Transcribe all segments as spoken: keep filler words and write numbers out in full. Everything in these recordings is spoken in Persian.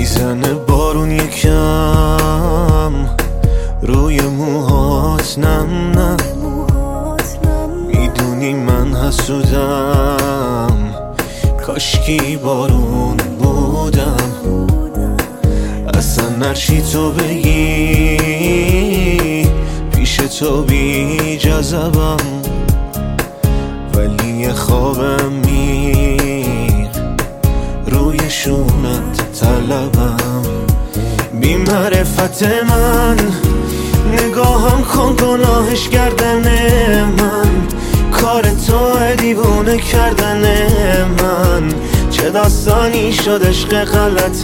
میزنه بارون یکم روی موهات، نم نم میدونی من حسودم، کاشکی بارون بودم. اصلا نرچی تو بگی پیش تو بی جذبم، ولی یه خوابم میر روی شونت طلبم. بی معرفت من نگاهم کن، گناهش کردن من، کار تو دیوونه کردن من. چه داستانی شد عشق غلط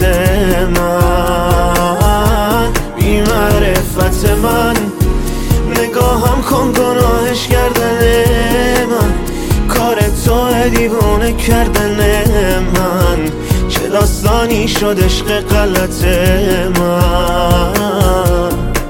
من؟ بی معرفت من نگاهم کن، گناهش کردن من، کار تو دیوونه کردن من. چه داستانی شد عشق غلط من؟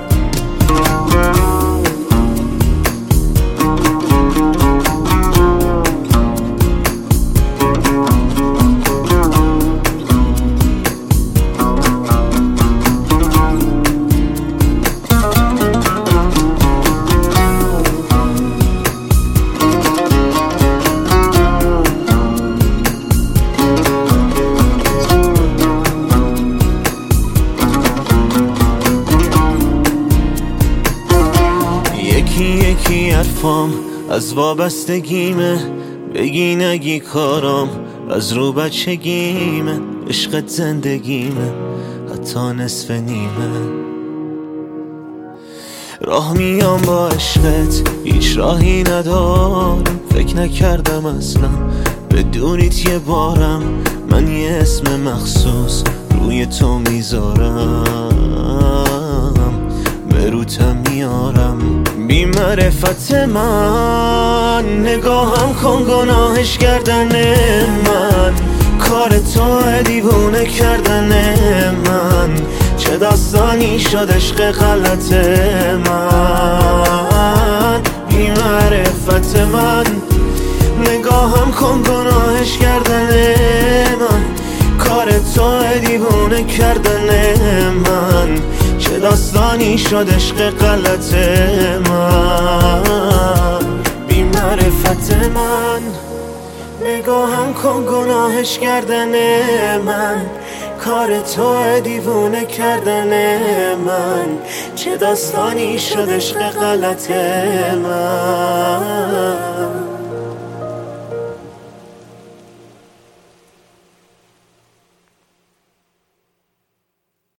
یکی یکی حرفام از وابستگیمه، بگی نگی کارام از رو بچگیمه. عشقت زندگیمه حتی نصف نیمه. راه میام با عشقت هیچ راهی ندارم، فکر نکردم اصلا بدونیت یه بارم من یه اسم مخصوص روی تو میذارم، به روتم میارم. بی معرفت من نگاهم کن، گناهش کردن من، کار تو دیوونه کردن من. چه داستانی شد عشق غلط من؟ بی معرفت من نگاهم کن، گناهش کردن من، کار تو دیوونه کردن من. چه داستانی شد عشق غلط من؟ بی معرفت من نگاهم کن، گناهش کردن من، کار تو دیوونه کردن من. چه داستانی شد عشق غلط من؟